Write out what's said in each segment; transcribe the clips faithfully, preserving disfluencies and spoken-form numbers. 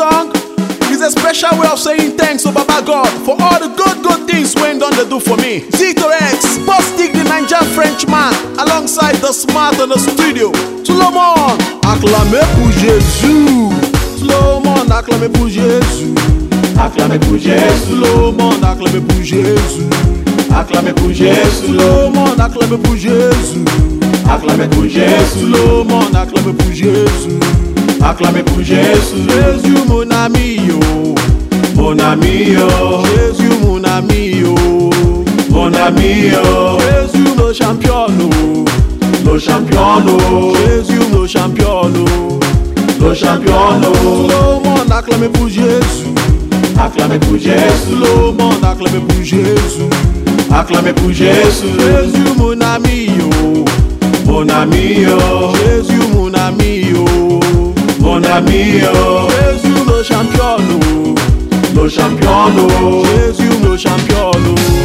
song is a special way of saying thanks to Baba God for all the good good things when done they do for me. Zito X, Bustic the Ninja Frenchman, alongside the smart in the studio. Tout le monde, acclamez pour Jésus. Tout le monde, acclamez pour Jésus. Acclamez pour Jésus. Tout le monde, acclamez pour Jésus. Acclamez pour Jésus. Tout le monde, acclamez pour Jésus. Acclamez pour Jésus. Tout le monde, acclamez pour Jésus. Acclamez pour Jésus. Jésus mon ami yo. Mon ami yo. Jésus mon ami yo. Mon ami yo. Jésus nos champions. Nos champions. Jésus nos champions. Nos champions. Tout le monde acclamez pour Jésus. Acclamez pour Jésus. Tout le monde acclamez pour Jésus. Acclamez pour Jésus. Jésus mon ami yo. Mon ami yo. Jésus mon ami yo. Mon ami yo. Jésus nos champions. Nos champions. Jésus nos champions.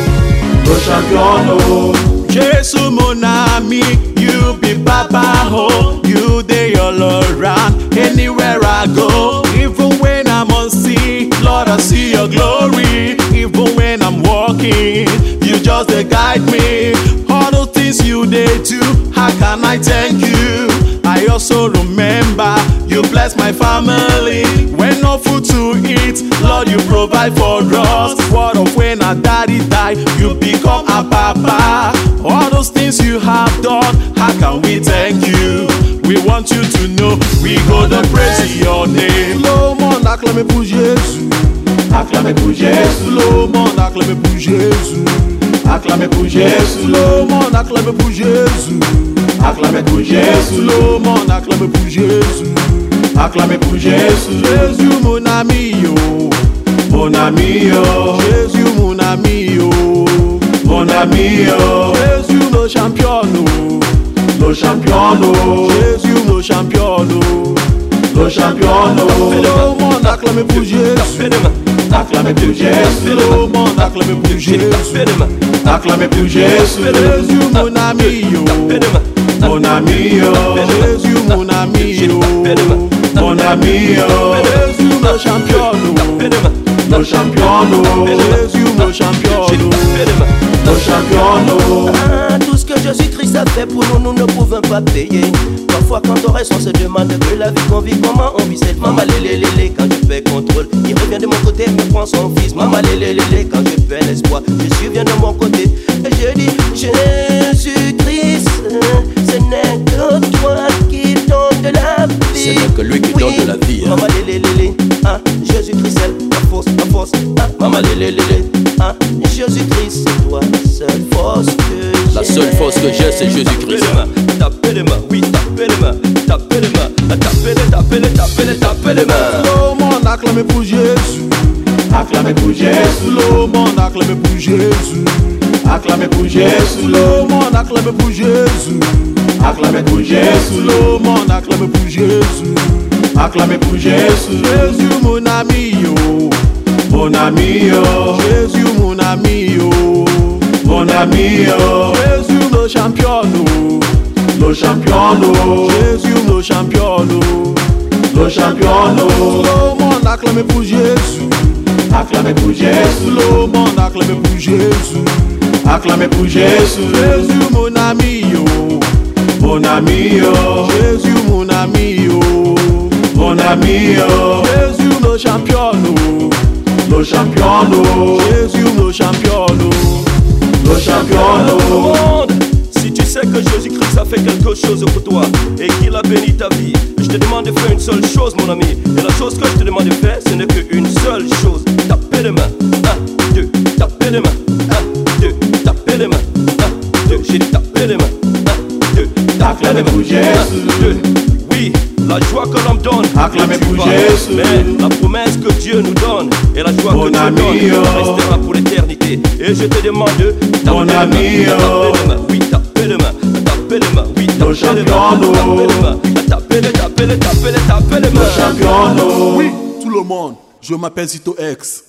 Nos champions. Jésus mon ami, you be Papa ho. You dey all around, anywhere I go. Even when I'm on sea, Lord I see your glory. Even when I'm walking, you just dey guide me. All the things you dey do, how can I thank you? I also remember you bless my family. When no food to eat, Lord you provide for us. What of when our daddy died, you become a papa. All those things you have done, how can we thank you? We want you to know, we go to praise your name. Le monde acclame pour Jésus. Acclamez pour Jésus. Le monde acclame pour Jésus. Acclamez pour Jésus. Le monde acclame pour Jésus. Acclamez pour Jésus. Le monde acclame pour Jésus. Acclamez pour Jésus. Jésus mon ami yo. Mon ami yo. Jésus mon ami yo. Mon ami yo. Jésus nos champions. Nos champions. Jésus nos champions. Nos champions. Le monde acclame pour Jésus. Acclamez pour Jésus. Le monde acclame pour Jésus. Acclamez pour Jésus. Jésus mon ami yo. Mon ami yo. Jésus mon ami yo. Mon ami yo. Jésus nos champions. Nos champions. Jésus nos champions. Nos champions. Ah, tout ce que Jésus-Christ a fait pour nous, nous ne pouvons pas payer. Parfois quand on reste, on se demande que la vie qu'on vit, comment on vit cette maman lélé lélé. Quand je fais contrôle, il revient de mon côté, me prend son fils. Maman lélé lélé, quand je fais l'espoir, Jésus vient de mon côté. Et je dis, Jésus-Christ, ce n'est que toi qui donne de la vie. Ce n'est que lui qui oui. donne de la vie. Hein. Maman lélé lélé, ah, Jésus-Christ, c'est la force, la force, ah, maman lélé lélé, ah, Jésus-Christ, c'est toi, seule force que j'ai. La seule force que j'ai, c'est Jésus-Christ. Tapez les mains, oui, tapez les mains, tapez les mains, tapez les, tapez les, tapez les, tapez les mains. Le monde acclame pour Jésus. Acclamez pour Jésus. Le monde acclame pour Jésus. Acclamez pour Jésus. Le monde acclame pour Jésus. Acclamez pour Jésus. Le monde acclame pour Jésus. Acclamez pour Jésus. Jésus mon ami yo. Mon ami yo. Jésus mon ami yo. Mon ami yo. Jésus nos champions. Nos champions. Jésus nos champions. Nos champions. Tout le monde acclame pour Jésus. Acclamez pour Jésus. Le monde acclame pour Jésus. Acclamez pour Jésus. Jésus mon ami yo. Mon ami yo. Jésus mon ami yo. Mon ami yo. Jésus nos champions. Nos champions. Jésus nos champions. Nos champions. Si tu sais que Jésus-Christ a fait quelque chose pour toi et qu'il a béni ta vie, je te demande de faire une seule chose, mon ami. Et la chose que je te demande de faire, ce n'est qu'une seule chose. Tapez les mains. Un, deux, tapez les mains. Un, deux, tapez les mains. Un, deux, j'ai tapé les mains. Un, deux, tapez les mains. Jésus. Un, deux, oui, la joie que l'homme donne. Acclamez pour vas. Jésus. Mais la promesse que Dieu nous donne et la joie Mon que Dieu ami, donne oh. restera pour l'éternité. Et je te demande de Mon taper ami, les mains. oh. Taper les mains. Oui, taper les mains. Taper les mains. Oui, Nos taper les mains. champions, Taper les mains. Taper les, taper les, taper les, taper les mains. Nos champions. Oui, tout le monde. Je m'appelle Zito X.